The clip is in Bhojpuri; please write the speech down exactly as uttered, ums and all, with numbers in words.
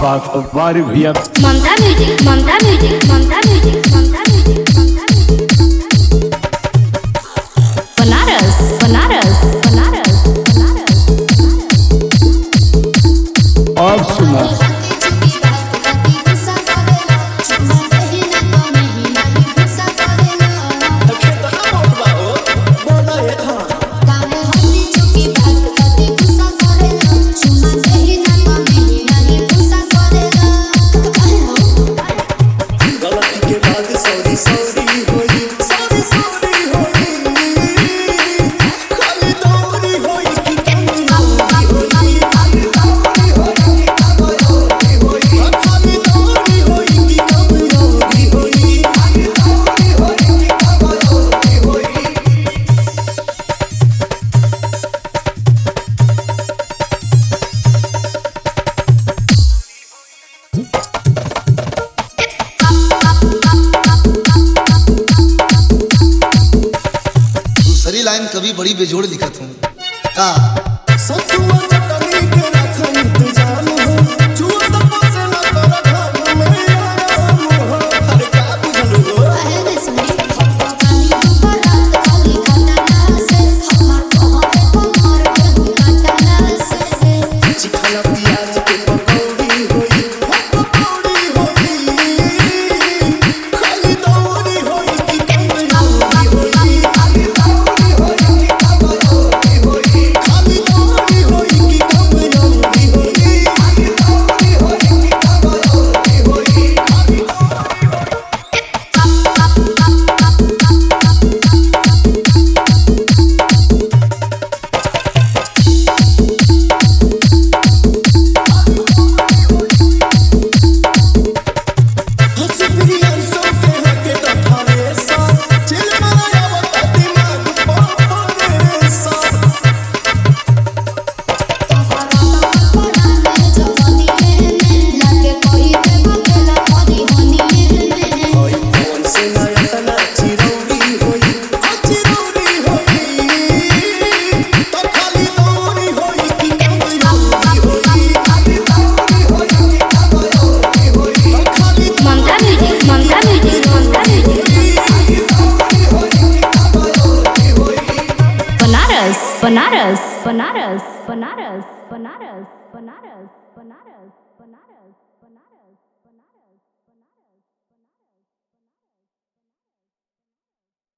बात है वारे भैया। Mamta music Mamta music Mamta music Mamta music Banaras Banaras Banaras Banaras और सुना लाइन कभी बड़ी बेजोड़ लिखत हूँ का बनारस बनारस बनारस बनारस बनारस